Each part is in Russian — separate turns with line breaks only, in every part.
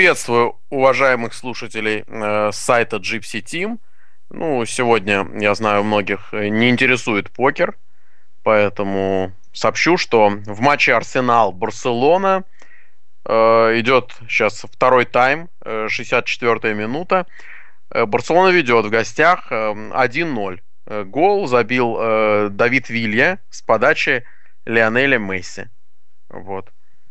Приветствую уважаемых слушателей сайта Gypsy Team. Ну, сегодня, я знаю, многих не интересует покер, поэтому сообщу, что в матче Арсенал-Барселона идет сейчас второй тайм, 64-я минута. Барселона ведет в гостях 1-0. Гол забил Давид Вилья с подачи Лионеля Месси. Вот.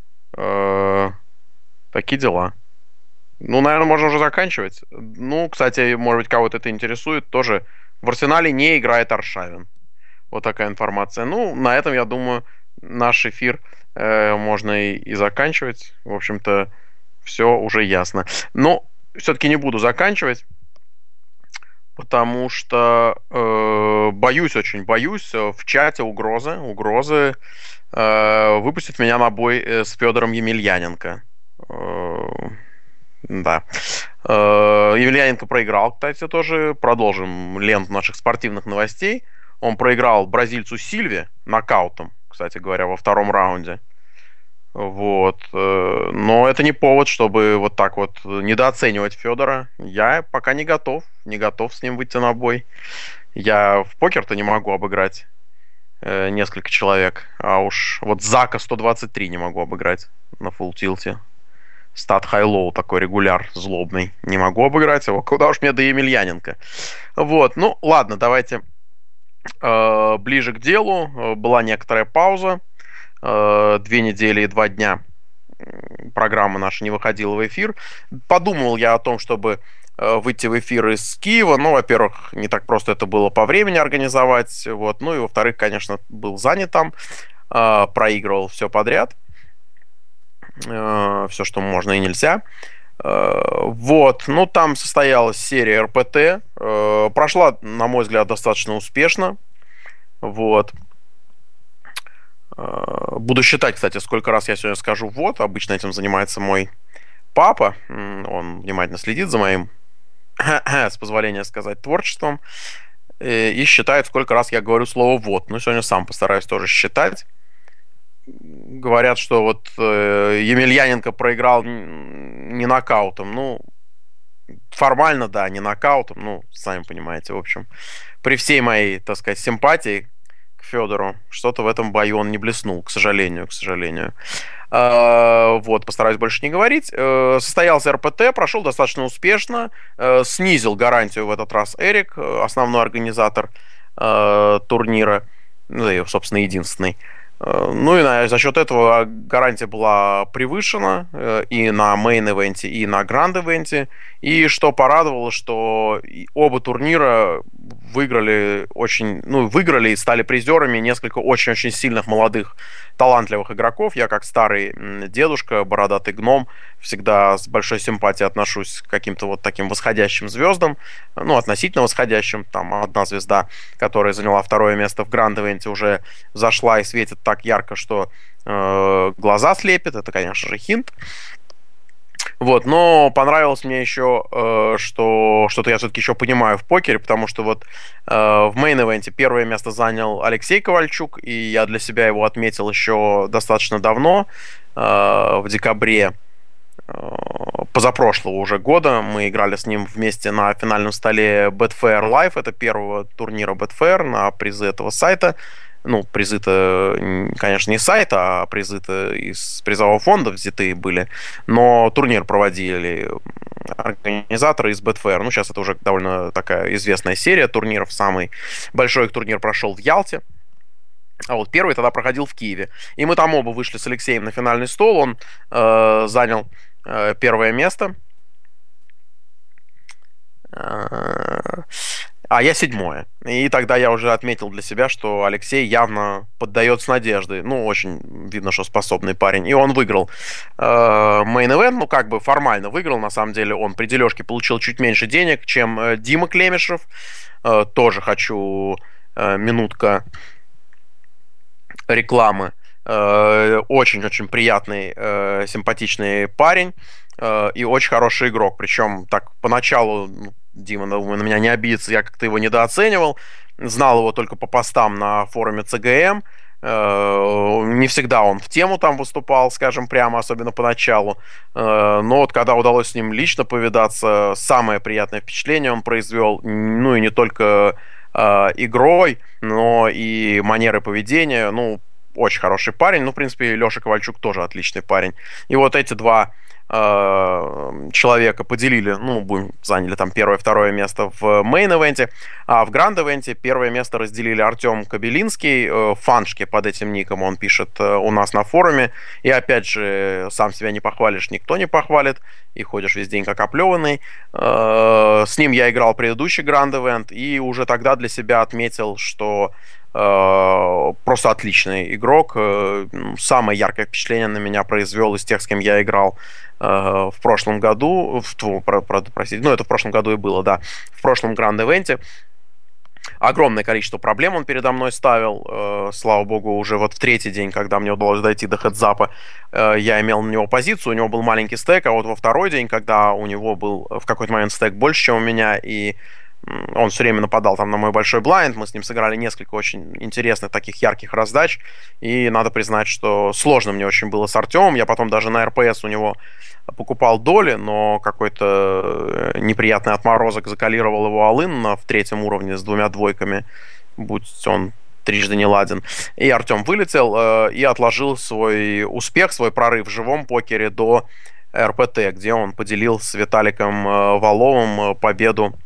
Такие дела. Ну, наверное, можно уже заканчивать. Ну, кстати, может быть, кого-то это интересует. Тоже в Арсенале не играет Аршавин. Вот такая информация. Ну, на этом, я думаю, наш эфир можно и заканчивать. В общем-то, все уже ясно. Но все-таки не буду заканчивать, потому что боюсь, очень боюсь. В чате угрозы выпустить меня на бой с Федором Емельяненко. Да. Емельяненко проиграл, кстати, тоже. Продолжим ленту наших спортивных новостей. Он проиграл бразильцу Сильве нокаутом, кстати говоря, во втором раунде. Вот. Но это не повод, чтобы вот так вот недооценивать Федора. Я пока не готов с ним выйти на бой. Я в покер-то не могу обыграть несколько человек. А уж вот Зака 123 не могу обыграть на фулл-тилте. Стат хай-лоу такой регуляр злобный. Не могу обыграть его. Куда уж мне до Емельяненко. Вот. Ну, ладно, давайте ближе к делу. Была некоторая пауза. 2 недели и 2 дня программа наша не выходила в эфир. Подумал я о том, чтобы выйти в эфир из Киева. Ну, во-первых, не так просто это было по времени организовать. Вот. Ну и, во-вторых, конечно, был занят там. Проигрывал все подряд. Все, что можно и нельзя. Вот. Ну, там состоялась серия РПТ. Прошла, на мой взгляд, достаточно успешно. Вот. Буду считать, кстати, сколько раз я сегодня скажу «вот». Обычно этим занимается мой папа. Он внимательно следит за моим, с позволения сказать, творчеством. И считает, сколько раз я говорю слово «вот». Ну, сегодня сам постараюсь тоже считать. Говорят, что вот Емельяненко проиграл не нокаутом. Ну, формально, да, не нокаутом. Ну, сами понимаете, в общем. При всей моей, так сказать, симпатии к Федору, что-то в этом бою он не блеснул, к сожалению. Вот, постараюсь больше не говорить. Состоялся РПТ, прошел достаточно успешно. Снизил гарантию в этот раз Эрик, основной организатор турнира. Ну, и, собственно, единственный. Ну и за счет этого гарантия была превышена и на мейн-ивенте, и на гранд-ивенте. И что порадовало, что оба турнира выиграли и стали призерами несколько очень-очень сильных молодых талантливых игроков. Я, как старый дедушка, бородатый гном, всегда с большой симпатией отношусь к каким-то вот таким восходящим звездам. Ну, относительно восходящим. Там одна звезда, которая заняла второе место в гранд-ивенте, уже зашла и светит так ярко, что глаза слепит. Это, конечно же, хинт. Вот, но понравилось мне еще, что что-то я все-таки еще понимаю в покере, потому что вот в мейн-ивенте первое место занял Алексей Ковальчук, и я для себя его отметил еще достаточно давно, в декабре позапрошлого уже года. Мы играли с ним вместе на финальном столе Betfair Live, это первого турнира Betfair, на призы этого сайта. Ну, призы-то, конечно, не сайта, а призы-то из призового фонда взятые были. Но турнир проводили организаторы из Betfair. Ну, сейчас это уже довольно такая известная серия турниров. Самый большой их турнир прошел в Ялте. А вот первый тогда проходил в Киеве. И мы там оба вышли с Алексеем на финальный стол. Он занял первое место. А я 7-е. И тогда я уже отметил для себя, что Алексей явно поддается надежды. Ну, очень видно, что способный парень. И он выиграл мейн-эвент, ну, как бы формально выиграл. На самом деле он при дележке получил чуть меньше денег, чем Дима Клемешев. Тоже хочу минутка рекламы. Очень-очень приятный, симпатичный парень. И очень хороший игрок. Причем так поначалу... Дима, думаю, на меня не обидится, я как-то его недооценивал. Знал его только по постам на форуме ЦГМ. Не всегда он в тему там выступал, скажем прямо, особенно поначалу. Но вот когда удалось с ним лично повидаться, самое приятное впечатление он произвел, ну и не только игрой, но и манерой поведения. Ну, очень хороший парень. Ну, в принципе, Леша Ковальчук тоже отличный парень. И вот эти два человека поделили, ну, заняли там первое, второе место в мейн-эвенте, а в гранд-эвенте первое место разделили Артем Кабелинский, Фаншки под этим ником он пишет у нас на форуме, и опять же, сам себя не похвалишь, никто не похвалит, и ходишь весь день как оплеванный. С ним я играл предыдущий гранд-эвент, и уже тогда для себя отметил, что просто отличный игрок. Самое яркое впечатление на меня произвел из тех, с кем я играл в прошлом году. Простите, ну это в прошлом году и было, да. В прошлом гранд-эвенте. Огромное количество проблем он передо мной ставил. Слава богу, уже вот в третий день, когда мне удалось дойти до хедзапа, я имел на него позицию, у него был маленький стек, а вот во второй день, когда у него был в какой-то момент стек больше, чем у меня, и он все время нападал там на мой большой блайнд. Мы с ним сыграли несколько очень интересных таких ярких раздач. И надо признать, что сложно мне очень было с Артемом. Я потом даже на РПС у него покупал доли, но какой-то неприятный отморозок закалировал его Алын в третьем уровне с двумя двойками, будь он трижды не ладен. И Артем вылетел и отложил свой успех, свой прорыв в живом покере до РПТ, где он поделил с Виталиком Валовым победу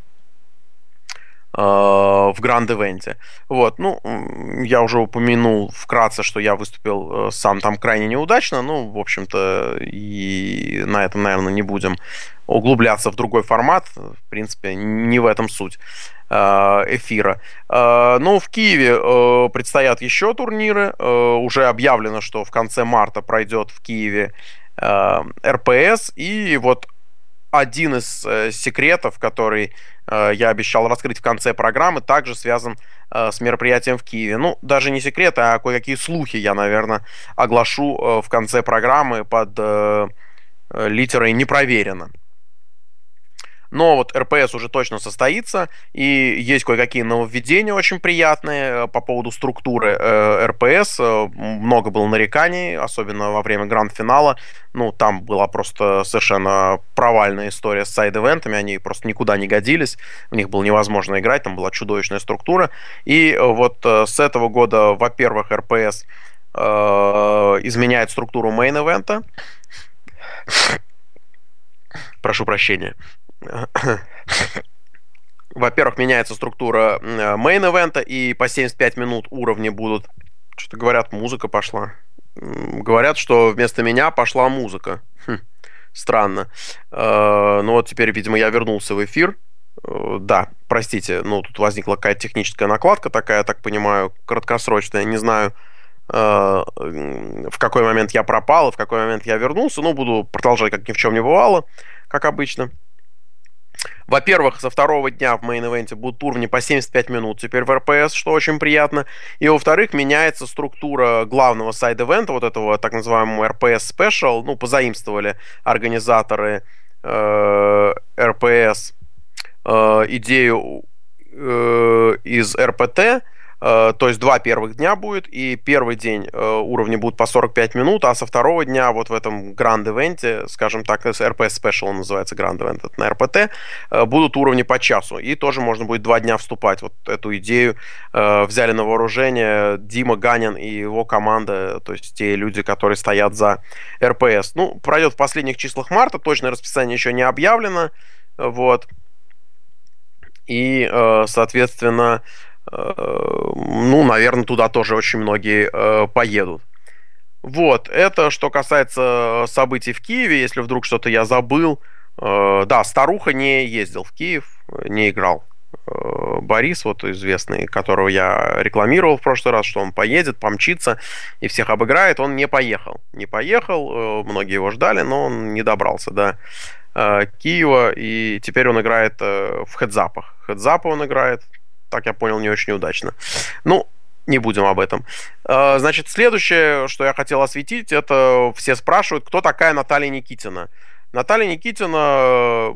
в гранд-эвенте. Вот, ну, я уже упомянул вкратце, что я выступил сам там крайне неудачно, ну, в общем-то, и на этом, наверное, не будем углубляться в другой формат, в принципе, не в этом суть эфира. Ну, в Киеве предстоят еще турниры, уже объявлено, что в конце марта пройдет в Киеве РПС, и вот один из секретов, который я обещал раскрыть в конце программы, также связан с мероприятием в Киеве. Ну, даже не секрет, а кое-какие слухи я, наверное, оглашу в конце программы под литерой «непроверено». Но вот РПС уже точно состоится, и есть кое-какие нововведения очень приятные по поводу структуры РПС. Много было нареканий, особенно во время гранд-финала. Ну, там была просто совершенно провальная история с сайд-эвентами, они просто никуда не годились, в них было невозможно играть, там была чудовищная структура. И вот с этого года, во-первых, РПС изменяет структуру мейн-эвента. Прошу прощения. Во-первых, меняется структура мейн-эвента, и по 75 минут уровни будут... Что-то говорят, музыка пошла. Говорят, что вместо меня пошла музыка. Странно. Ну вот теперь, видимо, я вернулся в эфир. Да, простите, ну тут возникла какая-то техническая накладка такая, я так понимаю, краткосрочная. Не знаю, в какой момент я пропал, в какой момент я вернулся. Ну, буду продолжать, как ни в чем не бывало, как обычно. Во-первых, со второго дня в мейн-эвенте будут уровни по 75 минут теперь в РПС, что очень приятно. И, во-вторых, меняется структура главного сайд-эвента, вот этого так называемого РПС Special. Ну, позаимствовали организаторы РПС идею из РПТ. То есть два первых дня будет, и первый день уровни будут по 45 минут, а со второго дня вот в этом гранд-эвенте, скажем так, RPS Special называется гранд-эвент, это на РПТ, будут уровни по часу, и тоже можно будет 2 дня вступать. Вот эту идею взяли на вооружение Дима Ганин и его команда, то есть те люди, которые стоят за РПС. Ну, пройдет в последних числах марта, точное расписание еще не объявлено, вот, и, соответственно, ну, наверное, туда тоже очень многие поедут. Вот, это что касается событий в Киеве, если вдруг что-то я забыл. Да, Старуха не ездил в Киев, не играл. Борис, вот известный, которого я рекламировал в прошлый раз, что он поедет, помчится и всех обыграет, он не поехал. Не поехал, многие его ждали, но он не добрался до Киева, и теперь он играет в хедзапах. Хедзапы он играет, так я понял, не очень удачно. Ну, не будем об этом. Значит, следующее, что я хотел осветить, это все спрашивают, кто такая Наталья Никитина. Наталья Никитина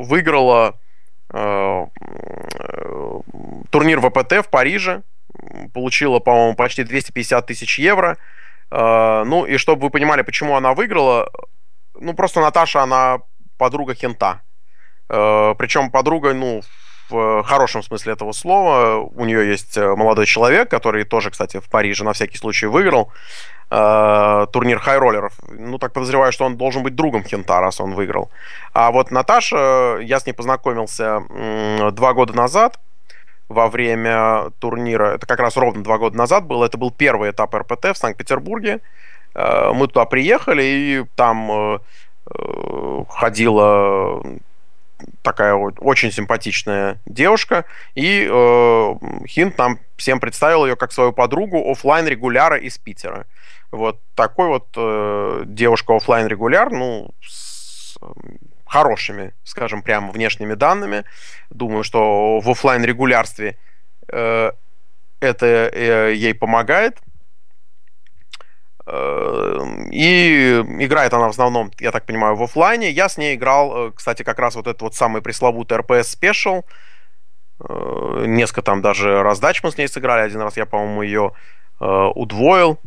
выиграла турнир ВПТ в Париже. получила, по-моему, почти 250 тысяч евро. Ну, и чтобы вы понимали, почему она выиграла, ну, просто Наташа, она подруга Хинта. Причем подруга, ну, в хорошем смысле этого слова. У нее есть молодой человек, который тоже, кстати, в Париже на всякий случай выиграл турнир хайроллеров. Ну, так подозреваю, что он должен быть другом Хинта, раз он выиграл. А вот Наташа, я с ней познакомился 2 года назад во время турнира. Это как раз ровно 2 года назад было. Это был первый этап РПТ в Санкт-Петербурге. Мы туда приехали, и там ходила такая очень симпатичная девушка, и Хинт нам всем представил ее как свою подругу оффлайн регуляра из Питера. Вот такой вот девушка оффлайн регуляр, ну, с хорошими, скажем, прямо внешними данными. Думаю, что в оффлайн регулярстве это ей помогает. И играет она в основном, я так понимаю, в оффлайне. Я с ней играл, кстати, как раз вот этот вот самый пресловутый RPS Special. Несколько там даже раздач мы с ней сыграли. Один раз я, по-моему, ее удвоил.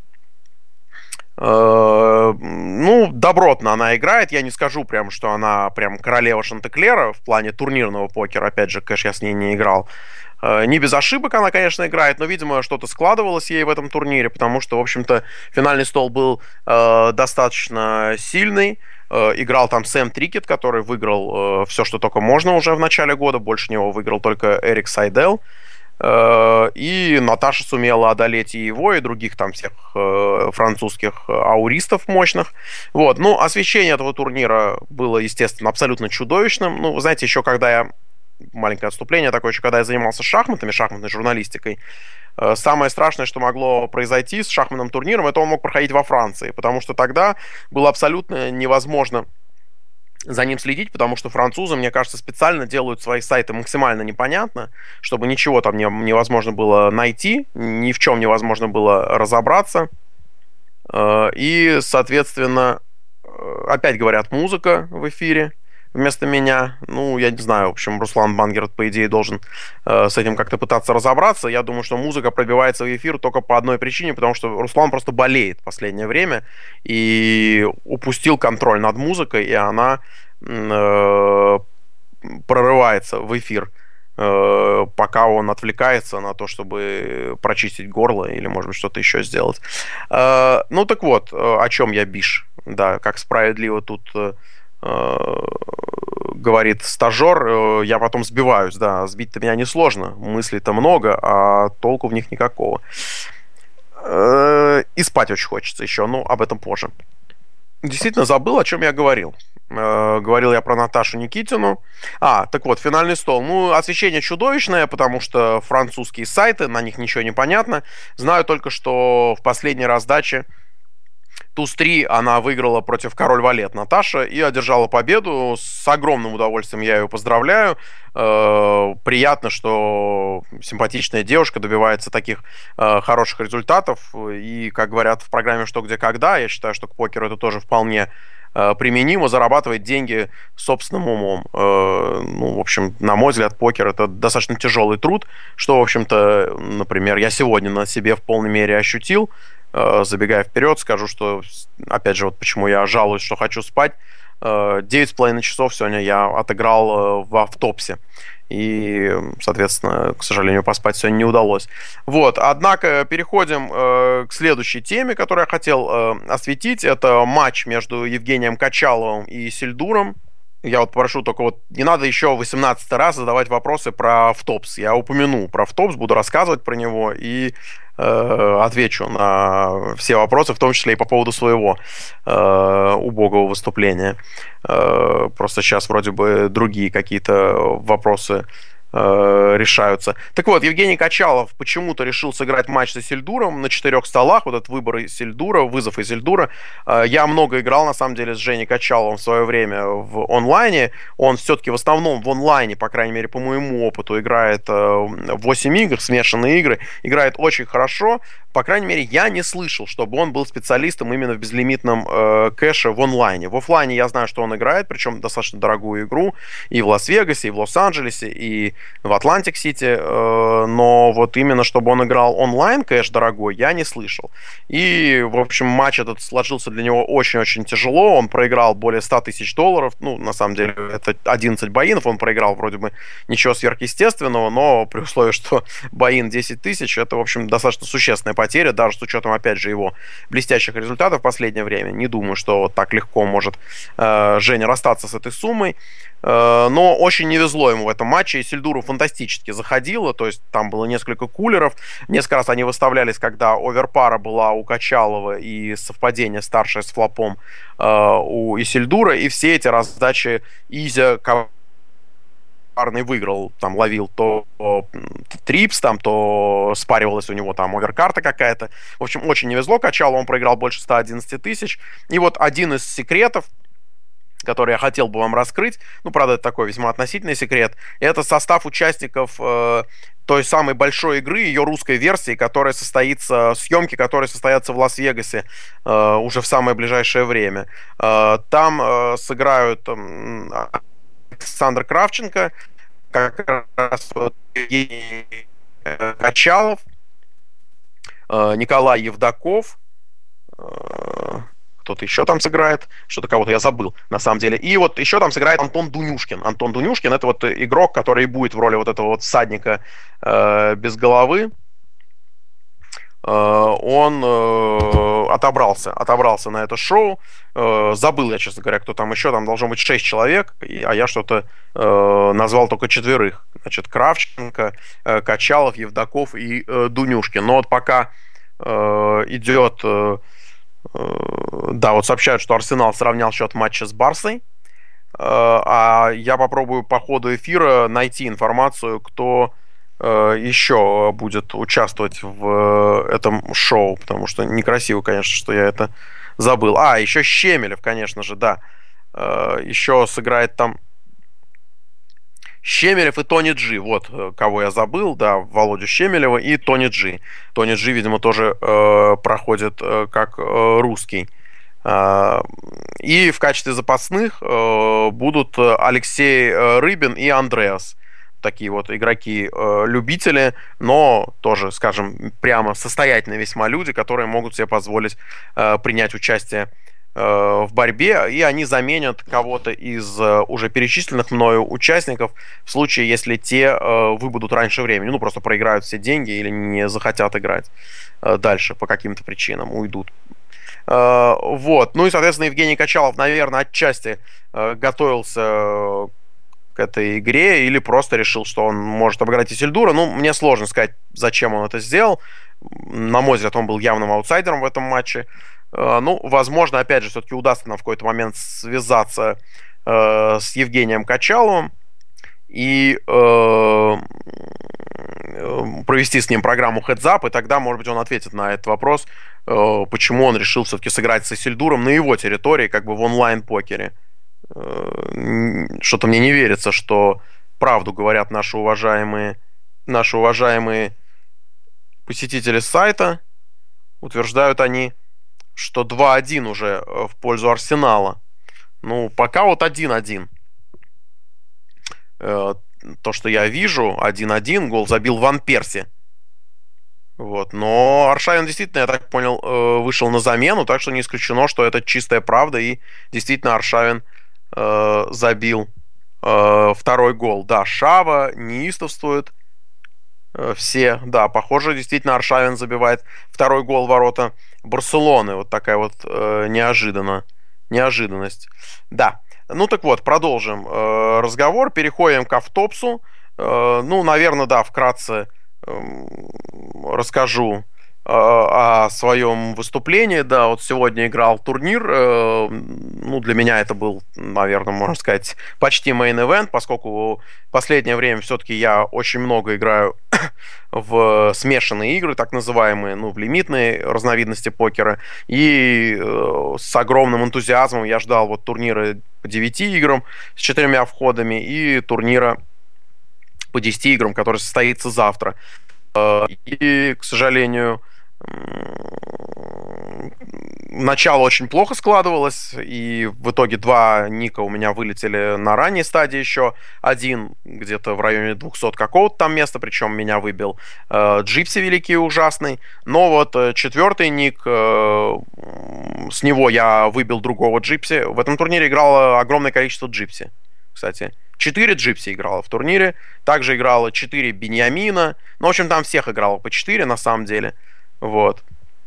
Ну, добротно она играет. Я не скажу прям, что она прям королева Шантеклера в плане турнирного покера. Опять же, конечно, я с ней не играл. Не без ошибок она, конечно, играет, но, видимо, что-то складывалось ей в этом турнире, потому что, в общем-то, финальный стол был достаточно сильный. Играл там Сэм Трикет, который выиграл все, что только можно уже в начале года. Больше него выиграл только Эрик Сайдел. И Наташа сумела одолеть и его, и других там всех французских ауристов мощных. Вот. Ну, освещение этого турнира было, естественно, абсолютно чудовищным. Ну, вы знаете, еще когда я... Маленькое отступление такое, еще когда я занимался шахматами, шахматной журналистикой, самое страшное, что могло произойти с шахматным турниром, это он мог проходить во Франции, потому что тогда было абсолютно невозможно за ним следить, потому что французы, мне кажется, специально делают свои сайты максимально непонятно, чтобы ничего там невозможно было найти, ни в чем невозможно было разобраться. И, соответственно, опять говорят, музыка в эфире вместо меня. Ну, я не знаю, в общем, Руслан Бангерт, по идее, должен с этим как-то пытаться разобраться. Я думаю, что музыка пробивается в эфир только по одной причине, потому что Руслан просто болеет в последнее время и упустил контроль над музыкой, и она прорывается в эфир, пока он отвлекается на то, чтобы прочистить горло или, может быть, что-то еще сделать. Ну, так вот, о чем я биш. Да, как справедливо тут говорит стажер, я потом сбиваюсь, да, сбить-то меня несложно, мыслей-то много, а толку в них никакого. И спать очень хочется еще, но об этом позже. Действительно забыл, о чем я говорил. Говорил я про Наташу Никитину. Так вот, финальный стол. Ну, освещение чудовищное, потому что французские сайты, на них ничего не понятно. Знаю только, что в последней раздаче Туз-3 она выиграла против Король Валет Наташа и одержала победу. С огромным удовольствием я ее поздравляю. Приятно, что симпатичная девушка добивается таких хороших результатов. И, как говорят в программе «Что, где, когда», я считаю, что к покеру это тоже вполне применимо. Зарабатывать деньги собственным умом. Ну, в общем, на мой взгляд, покер — это достаточно тяжелый труд, что, в общем-то, например, я сегодня на себе в полной мере ощутил. Забегая вперед, скажу, что, опять же, вот почему я жалуюсь, что хочу спать. 9,5 часов сегодня я отыграл в автопсе. И, соответственно, к сожалению, поспать сегодня не удалось. Вот, однако переходим к следующей теме, которую я хотел осветить. Это матч между Евгением Качаловым и Сильдуром. Я вот прошу, только вот не надо еще 18 раз задавать вопросы про автопс. Я упомяну про автопс, буду рассказывать про него и отвечу на все вопросы, в том числе и по поводу своего убогого выступления. Просто сейчас вроде бы другие какие-то вопросы решаются. Так вот, Евгений Качалов почему-то решил сыграть матч с Исильдуром на 4 столах. Вот этот выбор Исильдура, вызов Исильдура. Я много играл, на самом деле, с Женей Качаловым в свое время в онлайне. Он все-таки в основном в онлайне, по крайней мере, по моему опыту, играет 8 игр, смешанные игры. Играет очень хорошо. По крайней мере, я не слышал, чтобы он был специалистом именно в безлимитном кэше в онлайне. В офлайне я знаю, что он играет, причем достаточно дорогую игру и в Лас-Вегасе, и в Лос-Анджелесе, и в Атлантик-Сити, но вот именно чтобы он играл онлайн кэш дорогой, я не слышал. И, в общем, матч этот сложился для него очень-очень тяжело, он проиграл более 100 тысяч долларов, ну, на самом деле, это 11 боинов, он проиграл вроде бы ничего сверхъестественного, но при условии, что боин 10 тысяч, это, в общем, достаточно существенная потеря, даже с учетом, опять же, его блестящих результатов в последнее время. Не думаю, что вот так легко может Женя расстаться с этой суммой. Но очень не везло ему в этом матче. И Сильдуру фантастически заходило, то есть там было несколько кулеров. Несколько раз они выставлялись, когда оверпара была у Качалова и совпадение старшее с флопом у Исильдура. И все эти раздачи Изя парный выиграл, там ловил то трипс, там то спаривалась у него там оверкарта какая-то. В общем, очень не везло Качалу, он проиграл больше 111 тысяч. И вот один из секретов, который я хотел бы вам раскрыть, ну, правда, это такой весьма относительный секрет, это состав участников той самой большой игры, ее русской версии, которая состоится, съемки, которые состоятся в Лас-Вегасе уже в самое ближайшее время. Там сыграют Александр Кравченко, как раз вот Евгений Качалов, Николай Евдоков, кто-то еще там сыграет, что-то кого-то я забыл, на самом деле. И вот еще там сыграет Антон Дунюшкин. Антон Дунюшкин — это вот игрок, который будет в роли вот этого вот всадника без головы. Он отобрался на это шоу. Забыл я, честно говоря, кто там еще. Там должно быть 6 человек, а я что-то назвал только 4. Значит, Кравченко, Качалов, Евдоков и Дунюшкин. Но вот пока идет... Да, вот сообщают, что Арсенал сравнял счет матча с Барсой. А я попробую по ходу эфира найти информацию, кто еще будет участвовать в этом шоу, потому что некрасиво, конечно, что я это забыл. А, еще Щемелев, конечно же, да. Еще сыграет там Щемелев и Тони Джи. Вот кого я забыл, да, Володю Щемелева и Тони Джи. Тони Джи, видимо, тоже проходит как русский. И в качестве запасных будут Алексей Рыбин и Андреас. Такие вот игроки-любители, но тоже, скажем, прямо состоятельные весьма люди, которые могут себе позволить принять участие в борьбе, и они заменят кого-то из уже перечисленных мною участников в случае, если те выбудут раньше времени, ну, просто проиграют все деньги или не захотят играть дальше по каким-то причинам, уйдут. Вот. Ну и, соответственно, Евгений Качалов, наверное, отчасти готовился к этой игре или просто решил, что он может обыграть Исильдура. Ну, мне сложно сказать, зачем он это сделал. На мой взгляд, он был явным аутсайдером в этом матче. Ну, возможно, опять же, все-таки удастся нам в какой-то момент связаться с Евгением Качаловым и провести с ним программу Heads Up, и тогда, может быть, он ответит на этот вопрос, почему он решил все-таки сыграть с Исильдуром на его территории, как бы в онлайн-покере. Что-то мне не верится, что правду говорят наши уважаемые посетители сайта. Утверждают они, что 2-1 уже в пользу Арсенала. Ну, пока вот 1-1. То, что я вижу, 1-1, гол забил Ван Перси. Вот. Но Аршавин действительно, я так понял, вышел на замену, так что не исключено, что это чистая правда, и действительно Аршавин забил второй гол. Да, Шава неистовствует. Все, да, похоже, действительно Аршавин забивает второй гол в ворота Барселоны. Вот такая вот неожиданность. Да, ну так вот, продолжим разговор, переходим к автопсу. Ну, наверное, да, вкратце расскажу о своем выступлении. Да, вот сегодня играл турнир. Ну, для меня это был, наверное, можно сказать, почти мейн-эвент, поскольку в последнее время все-таки я очень много играю в смешанные игры, так называемые, ну, в лимитные разновидности покера. И с огромным энтузиазмом я ждал вот турнира по 9 играм с 4 входами и турнира по 10 играм, который состоится завтра. И, к сожалению, начало очень плохо складывалось, и в итоге два ника у меня вылетели на ранней стадии еще. Один где-то в районе 200 какого-то там места, причем меня выбил Джипси великий и ужасный. Но вот четвертый ник, с него я выбил другого Джипси. В этом турнире играло огромное количество Джипси, кстати. 4 Джипси играло в турнире, также играло 4 Беньямина. Ну, в общем, там всех играло по 4 на самом деле. Вот.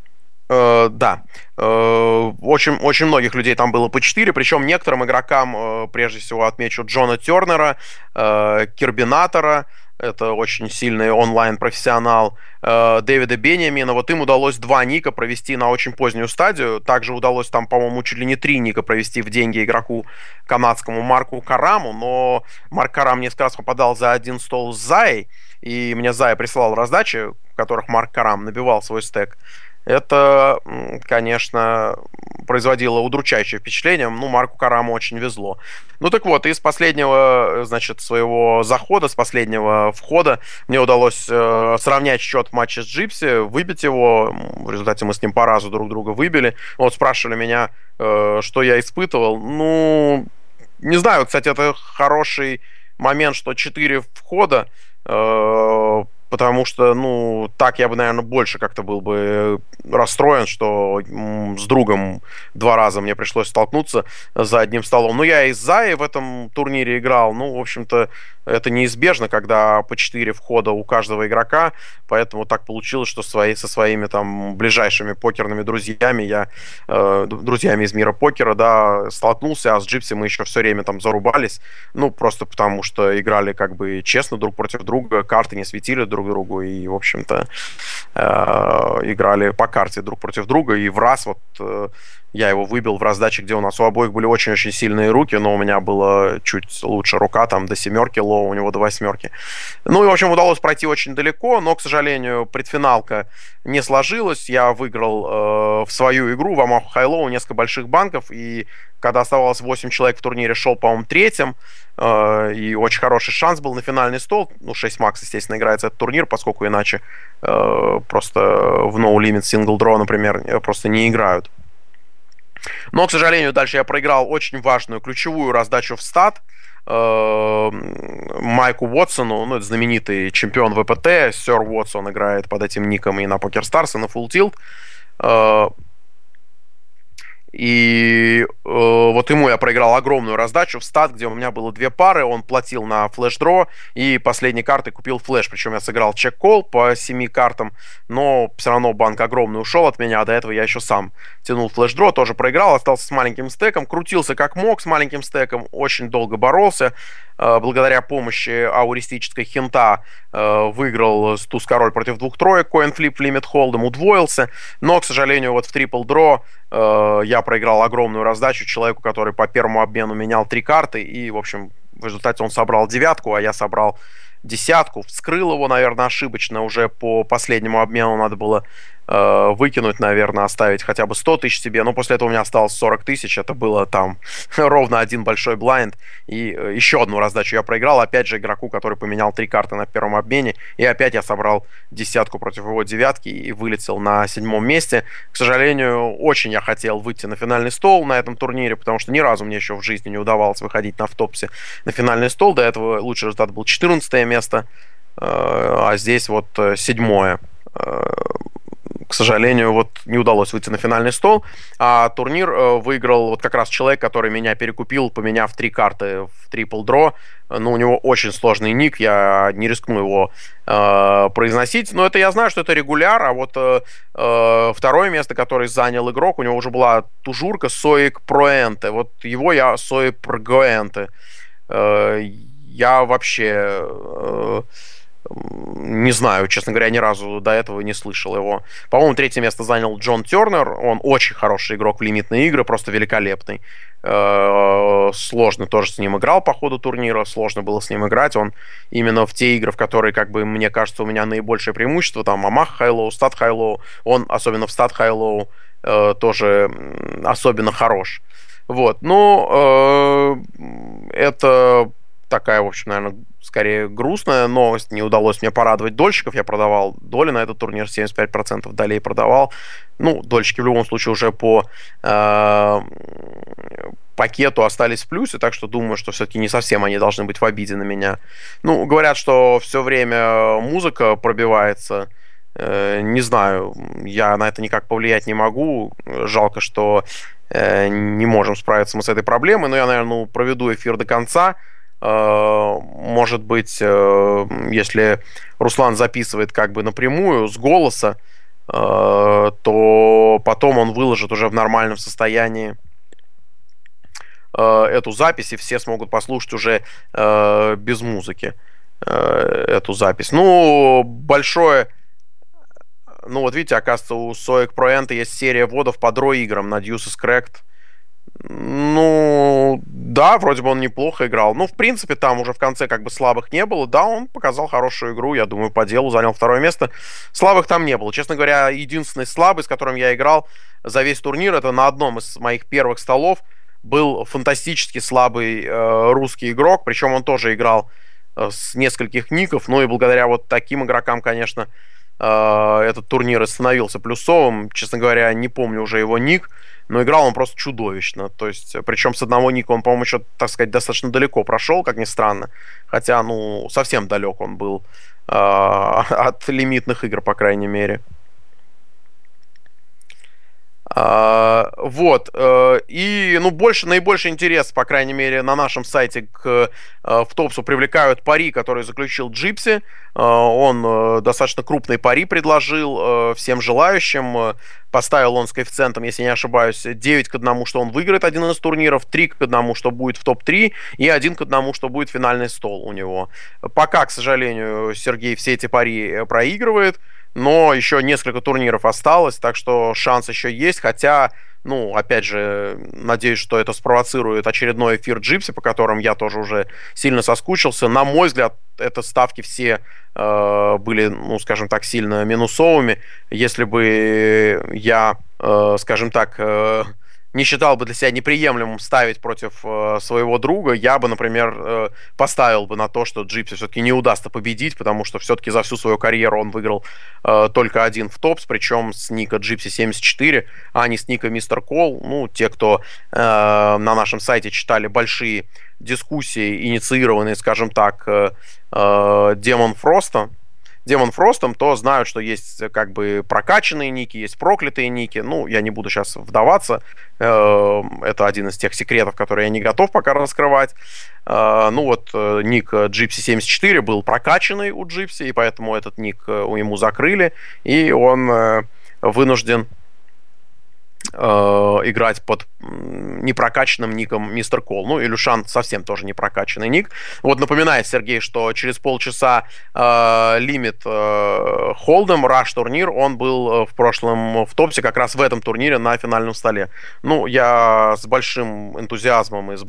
Да, очень, очень многих людей там было по 4, причем некоторым игрокам, прежде всего отмечу Джона Тернера, Кербинатора, это очень сильный онлайн-профессионал, Дэвида Беньямина, вот им удалось 2 ника провести на очень позднюю стадию, также удалось там, по-моему, чуть ли не 3 ника провести в деньги игроку канадскому Марку Караму, но Марк Карам несколько раз попадал за один стол с Заей, и мне Зая присылал раздачи, в которых Марк Карам набивал свой стек. Это, конечно, производило удручающее впечатление. Ну, Марку Караму очень везло. Ну, так вот, из последнего, значит, своего захода, с последнего входа мне удалось сравнять счет в матче с Джипси, выбить его. В результате мы с ним по разу друг друга выбили. Вот спрашивали меня, что я испытывал. Ну, не знаю, кстати, это хороший момент, что 4 входа, потому что, ну, так я бы, наверное, больше как-то был бы расстроен, что с другом 2 раза мне пришлось столкнуться за одним столом. Ну, я и с Заей в этом турнире играл. Ну, в общем-то, это неизбежно, когда по 4 входа у каждого игрока. Поэтому так получилось, что со своими там ближайшими покерными друзьями друзьями из мира покера, да, столкнулся, а с Джипси мы еще все время там зарубались. Ну, просто потому что играли как бы честно друг против друга, карты не светили друг другу, и, в общем-то, играли по карте друг против друга, и в раз вот я его выбил в раздаче, где у нас у обоих были очень-очень сильные руки, но у меня была чуть лучше рука, там до 7 лоу, у него до 8. Ну и, в общем, удалось пройти очень далеко, но, к сожалению, предфиналка не сложилась. Я выиграл в свою игру в Omaha High Low несколько больших банков, и когда оставалось 8 человек в турнире, шел, по-моему, третьим, и очень хороший шанс был на финальный стол. Ну, 6 макс, естественно, играется этот турнир, поскольку иначе просто в No Limit Single Draw, например, просто не играют. Но, к сожалению, дальше я проиграл очень важную ключевую раздачу в стат Майку Уотсону, ну, это знаменитый чемпион ВПТ, Сэр Уотсон играет под этим ником и на PokerStars, и на Full Tilt. И вот ему я проиграл огромную раздачу в стат, где у меня было 2 пары, он платил на флеш-дро, и последней картой купил флеш, причем я сыграл чек-колл по 7 картам, но все равно банк огромный ушел от меня, а до этого я еще сам тянул флеш-дро, тоже проиграл, остался с маленьким стеком, крутился как мог с маленьким стеком, очень долго боролся, благодаря помощи ауристической хинта выиграл туз-король против 2 троек, коин-флип лимит холдом, удвоился, но, к сожалению, вот в трипл-дро я проиграл огромную раздачу человеку, который по первому обмену менял 3 карты, и, в общем, в результате он собрал 9, а я собрал 10, вскрыл его, наверное, ошибочно, уже по последнему обмену надо было выкинуть, наверное, оставить хотя бы 100 тысяч себе, но после этого у меня осталось 40 тысяч, это было там ровно один большой блайнд, и еще одну раздачу я проиграл, опять же, игроку, который поменял 3 карты на первом обмене, и опять я собрал 10 против его 9 и вылетел на 7 месте. К сожалению, очень я хотел выйти на финальный стол на этом турнире, потому что ни разу мне еще в жизни не удавалось выходить на втопсе на финальный стол, до этого лучший результат был 14 место, а здесь вот 7. К сожалению, вот не удалось выйти на финальный стол, а турнир выиграл вот как раз человек, который меня перекупил, поменяв 3 карты в трипл дро. Ну, у него очень сложный ник, я не рискну его произносить, но это я знаю, что это регуляр, а вот второе место, которое занял игрок, у него уже была тужурка Соик Проэнте, вот его я Соик Прогоэнте. Я вообще не знаю, честно говоря, ни разу до этого не слышал его. По-моему, 3 место занял Джон Тернер. Он очень хороший игрок в лимитные игры, просто великолепный. Сложно тоже с ним играл по ходу турнира, сложно было с ним играть. Он именно в те игры, в которые, как бы, мне кажется, у меня наибольшее преимущество, там, Omaha High Low, Stat High Low, он, особенно в Stat High Low, тоже особенно хорош. Вот, ну, это такая, в общем, наверное, скорее грустная новость. Не удалось мне порадовать дольщиков. Я продавал доли на этот турнир, 75% долей продавал. Ну, дольщики в любом случае уже по пакету остались в плюсе, так что думаю, что все-таки не совсем они должны быть в обиде на меня. Ну, говорят, что все время музыка пробивается. Не знаю, я на это никак повлиять не могу. Жалко, что не можем справиться мы с этой проблемой, но я, наверное, проведу эфир до конца. Может быть, если Руслан записывает как бы напрямую с голоса, то потом он выложит уже в нормальном состоянии эту запись, и все смогут послушать уже без музыки эту запись. Ну, большое... Ну, вот видите, оказывается, у Soek Pro Ent есть серия вводов по дро-играм на Deuce is Cracked. Ну, да, вроде бы он неплохо играл. Ну, в принципе, там уже в конце как бы слабых не было. Да, он показал хорошую игру, я думаю, по делу, занял второе место. Слабых там не было. Честно говоря, единственный слабый, с которым я играл за весь турнир, это на одном из моих первых столов был фантастически слабый русский игрок. Причем он тоже играл с нескольких ников. Ну и благодаря вот таким игрокам, конечно, этот турнир и становился плюсовым. Честно говоря, не помню уже его ник, но играл он просто чудовищно. То есть, причем с одного ника он, по-моему, еще, так сказать, достаточно далеко прошел, как ни странно. Хотя, ну, совсем далек он был от лимитных игр, по крайней мере. Вот. И, ну, наибольший интерес, по крайней мере, на нашем сайте в Топсу привлекают пари, которые заключил Джипси. Он достаточно крупный пари предложил всем желающим. Поставил он с коэффициентом, если не ошибаюсь, 9-1, что он выиграет один из турниров, 3-1, что будет в топ-3, и 1-1, что будет финальный стол у него. Пока, к сожалению, Сергей все эти пари проигрывает. Но еще несколько турниров осталось, так что шанс еще есть. Хотя, ну, опять же, надеюсь, что это спровоцирует очередной эфир Джипси, по которым я тоже уже сильно соскучился. На мой взгляд, это ставки все были, ну, скажем так, сильно минусовыми. Если бы я, скажем так, не считал бы для себя неприемлемым ставить против своего друга, я бы, например, поставил бы на то, что Джипси все-таки не удастся победить, потому что все-таки за всю свою карьеру он выиграл только один в топс, причем с ника Gypsy 74, а не с ника Мистер Кол. Ну, те, кто на нашем сайте читали большие дискуссии, инициированные, скажем так, Демон Фростом, то знают, что есть как бы прокачанные ники, есть проклятые ники. Ну, я не буду сейчас вдаваться. Это один из тех секретов, которые я не готов пока раскрывать. Ну вот, ник Gypsy 74 был прокачанный у Gypsy, и поэтому этот ник ему закрыли, и он вынужден играть под непрокачанным ником Мистер Кол. Ну, Илюшан совсем тоже непрокачанный ник. Вот напоминает Сергей, что через полчаса лимит Холдем, Rush турнир, он был в прошлом в топсе, как раз в этом турнире на финальном столе. Ну, я с большим энтузиазмом и с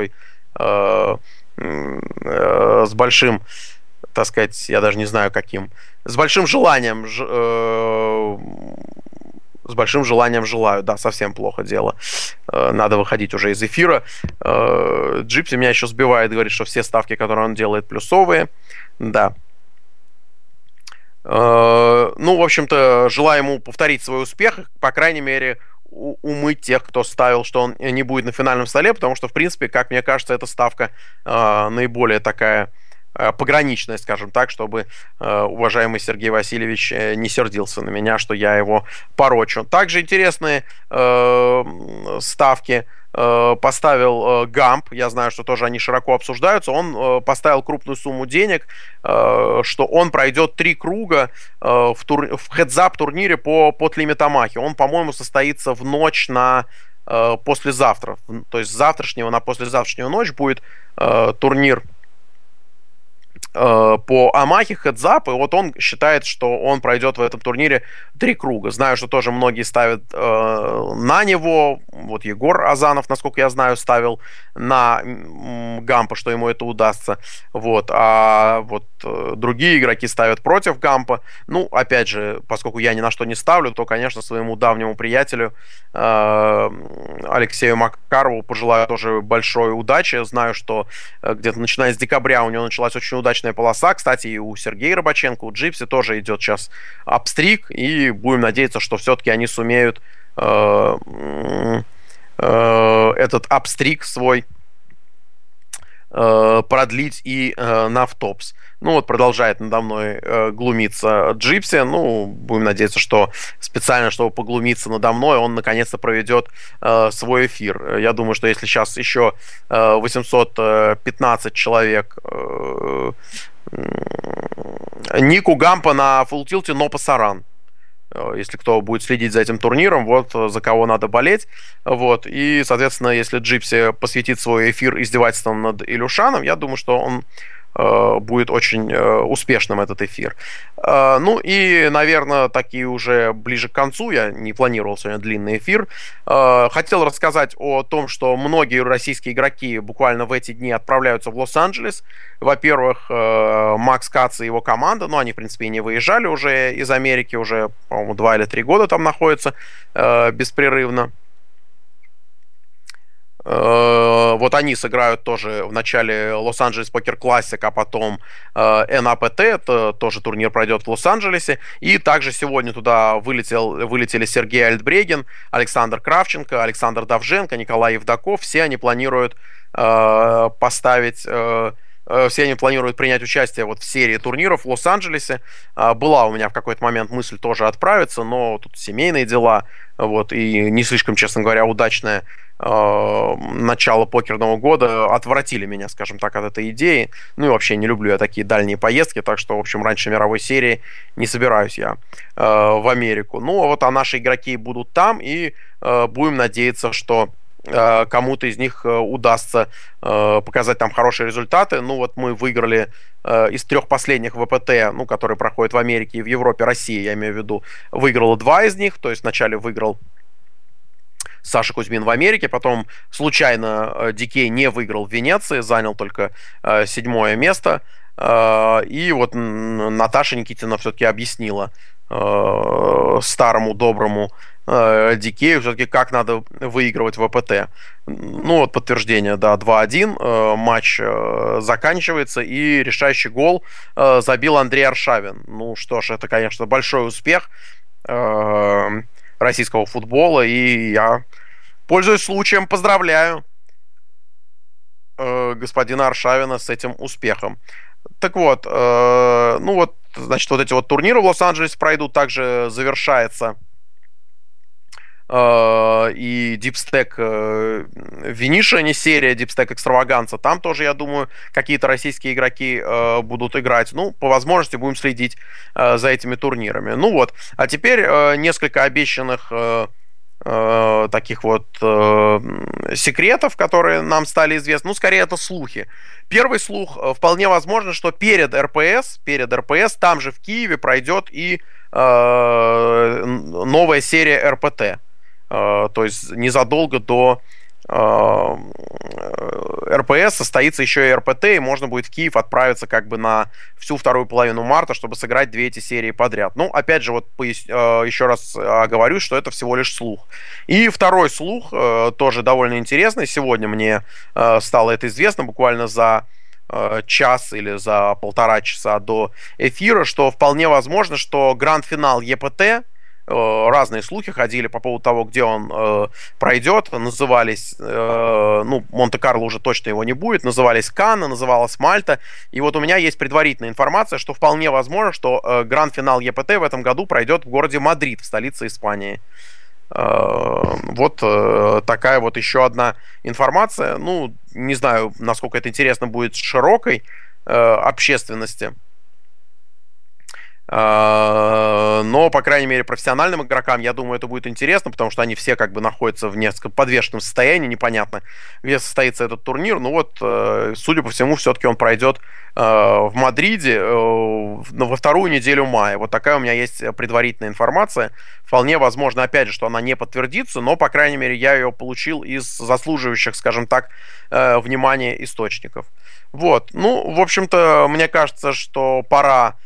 большим, так сказать, я даже не знаю каким, с большим желанием желаю. Да, совсем плохо дело. Надо выходить уже из эфира. Джипси меня еще сбивает, говорит, что все ставки, которые он делает, плюсовые. Да. Ну, в общем-то, желаю ему повторить свой успех, по крайней мере, умыть тех, кто ставил, что он не будет на финальном столе, потому что, в принципе, как мне кажется, эта ставка наиболее такая пограничная, скажем так, чтобы уважаемый Сергей Васильевич не сердился на меня, что я его порочу. Также интересные ставки поставил Гамп. Я знаю, что тоже они широко обсуждаются. Он поставил крупную сумму денег, что он пройдет 3 круга в хедзап турнире по Тлимитамахе. Он, по-моему, состоится в ночь на послезавтра. То есть с завтрашнего на послезавтрашнюю ночь будет турнир по Амахе хедзап, и вот он считает, что он пройдет в этом турнире 3 круга. Знаю, что тоже многие ставят на него. Вот Егор Азанов, насколько я знаю, ставил на Гампа, что ему это удастся. Вот. А вот другие игроки ставят против Гампа. Ну, опять же, поскольку я ни на что не ставлю, то, конечно, своему давнему приятелю Алексею Макарову пожелаю тоже большой удачи. Знаю, что где-то начиная с декабря у него началась очень удачная полоса. Кстати, и у Сергея Рыбаченко, у Джипси тоже идет сейчас апстрик. И будем надеяться, что все-таки они сумеют этот апстрик свой продлить и на втопс. Ну вот продолжает надо мной глумиться Джипси. Ну, будем надеяться, что специально, чтобы поглумиться надо мной, он наконец-то проведет свой эфир. Я думаю, что если сейчас еще 815 человек Нику Гампа на фулл-тилте, но пасаран. Если кто будет следить за этим турниром, вот за кого надо болеть. Вот. И, соответственно, если Джипси посвятит свой эфир издевательством над Илюшаном, я думаю, что он будет очень успешным, этот эфир. Ну и, наверное, такие уже ближе к концу, я не планировал сегодня длинный эфир, хотел рассказать о том, что многие российские игроки буквально в эти дни отправляются в Лос-Анджелес. Во-первых, Макс Кац и его команда, ну, они, в принципе, и не выезжали уже из Америки, уже, по-моему, 2 или 3 года там находятся беспрерывно. Вот они сыграют тоже в начале Лос-Анджелес Покер Классик, а потом НАПТ, это тоже турнир пройдет в Лос-Анджелесе. И также сегодня туда вылетели Сергей Альтбреген, Александр Кравченко, Александр Давженко, Николай Евдоков. Все они планируют принять участие вот в серии турниров в Лос-Анджелесе. Была у меня в какой-то момент мысль тоже отправиться, но тут семейные дела, вот, и не слишком, честно говоря, удачное начало покерного года отвратили меня, скажем так, от этой идеи. Ну и вообще не люблю я такие дальние поездки, так что, в общем, раньше мировой серии не собираюсь я в Америку. Ну, вот наши игроки будут там, и будем надеяться, что кому-то из них удастся показать там хорошие результаты. Ну вот мы выиграли из 3 последних ВПТ, ну, которые проходят в Америке и в Европе, Россия, я имею в виду, выиграла 2 из них. То есть вначале выиграл Саша Кузьмин в Америке, потом случайно Дикей не выиграл в Венеции, занял только 7-е место. И вот Наташа Никитина все-таки объяснила старому доброму Дикею все-таки, как надо выигрывать ВПТ. Ну, вот подтверждение, да, 2-1, матч заканчивается, и решающий гол забил Андрей Аршавин. Ну что ж, это, конечно, большой успех российского футбола, и я, пользуясь случаем, поздравляю господина Аршавина с этим успехом. Так вот, ну вот, значит, вот эти вот турниры в Лос-Анджелесе пройдут, также завершается и Дипстек Виниша, не серия Дипстек Экстраваганца. Там тоже, я думаю, какие-то российские игроки будут играть. Ну, по возможности будем следить за этими турнирами. Ну вот, а теперь несколько обещанных таких вот секретов, которые нам стали известны. Ну, скорее, это слухи. Первый слух: вполне возможно, что перед РПС, там же в Киеве пройдет и новая серия РПТ. То есть незадолго до РПС состоится еще и РПТ, и можно будет в Киев отправиться как бы на всю вторую половину марта, чтобы сыграть 2 эти серии подряд. Ну, опять же, вот еще раз оговорюсь, что это всего лишь слух. И второй слух, тоже довольно интересный. Сегодня мне стало это известно, буквально за час или за 1,5 часа до эфира, что вполне возможно, что гранд-финал ЕПТ, разные слухи ходили по поводу того, где он пройдет, назывались, ну, Монте-Карло уже точно его не будет, назывались Канны, называлась Мальта, и вот у меня есть предварительная информация, что вполне возможно, что гранд-финал ЕПТ в этом году пройдет в городе Мадрид, в столице Испании. Вот такая вот еще одна информация. Ну, не знаю, насколько это интересно будет широкой общественности, но, по крайней мере, профессиональным игрокам, я думаю, это будет интересно, потому что они все как бы находятся в несколько подвешенном состоянии, непонятно, где состоится этот турнир. Ну вот, судя по всему, все-таки он пройдет в Мадриде во вторую неделю мая. Вот такая у меня есть предварительная информация. Вполне возможно, опять же, что она не подтвердится, но, по крайней мере, я ее получил из заслуживающих, скажем так, внимания источников. Вот. Ну, в общем-то, мне кажется, что пора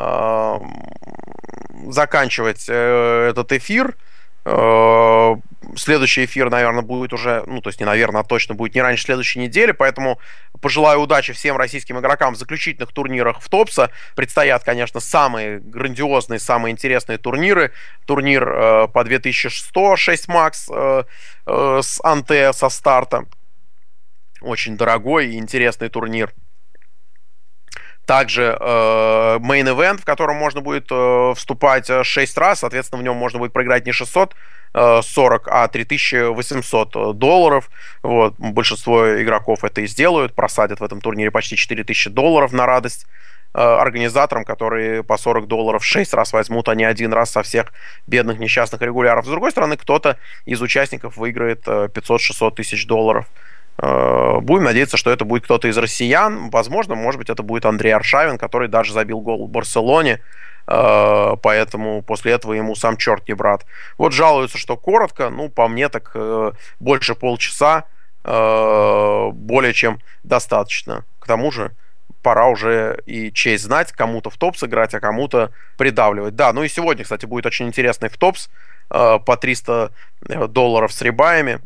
заканчивать этот эфир. Следующий эфир, наверное, будет уже, ну, то есть не наверное, а точно будет не раньше следующей недели, поэтому пожелаю удачи всем российским игрокам в заключительных турнирах в ТОПСа. Предстоят, конечно, самые грандиозные, самые интересные турниры. Турнир по 2100 6 Макс с Анте, со старта. Очень дорогой и интересный турнир. Также main event, в котором можно будет вступать 6 раз, соответственно, в нем можно будет проиграть не 640, а $3800. Вот. Большинство игроков это и сделают, просадят в этом турнире почти $4000 на радость организаторам, которые по $40 6 раз возьмут, а не один раз со всех бедных несчастных регуляров. С другой стороны, кто-то из участников выиграет 500-600 тысяч долларов. Будем надеяться, что это будет кто-то из россиян. Возможно, может быть, это будет Андрей Аршавин, который даже забил гол в Барселоне. Поэтому после этого ему сам черт не брат. Вот жалуются, что коротко. Ну, по мне, так больше полчаса более чем достаточно. К тому же пора уже и честь знать, кому-то в ТОПС играть, а кому-то придавливать. Да, ну и сегодня, кстати, будет очень интересный в ТОПС по $300 с ребаями.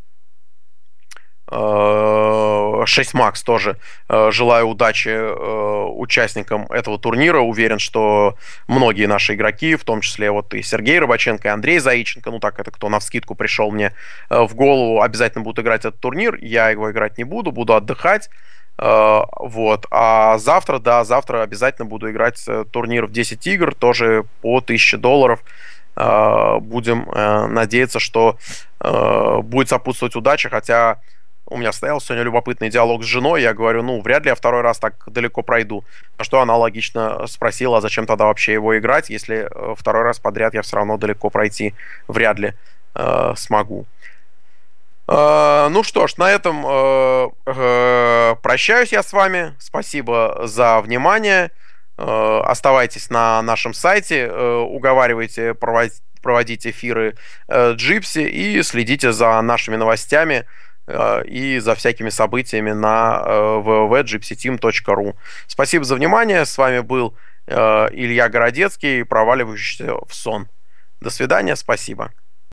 6 Макс тоже. Желаю удачи участникам этого турнира. Уверен, что многие наши игроки, в том числе вот и Сергей Рыбаченко, и Андрей Заиченко, ну так, это кто навскидку пришел мне в голову, обязательно будут играть этот турнир. Я его играть не буду, буду отдыхать. Вот. А завтра, да, завтра обязательно буду играть турнир в 10 игр, тоже по $1000. Будем надеяться, что будет сопутствовать удача, хотя у меня состоялся сегодня любопытный диалог с женой. Я говорю, ну, вряд ли я второй раз так далеко пройду. На что она логично спросила, а зачем тогда вообще его играть, если второй раз подряд я все равно далеко пройти вряд ли смогу. Ну что ж, на этом прощаюсь я с вами. Спасибо за внимание. Оставайтесь на нашем сайте, уговаривайте проводить эфиры Gypsy и следите за нашими новостями и за всякими событиями на www.gypsyteam.ru. Спасибо за внимание. С вами был Илья Городецкий, проваливающийся в сон. До свидания, спасибо.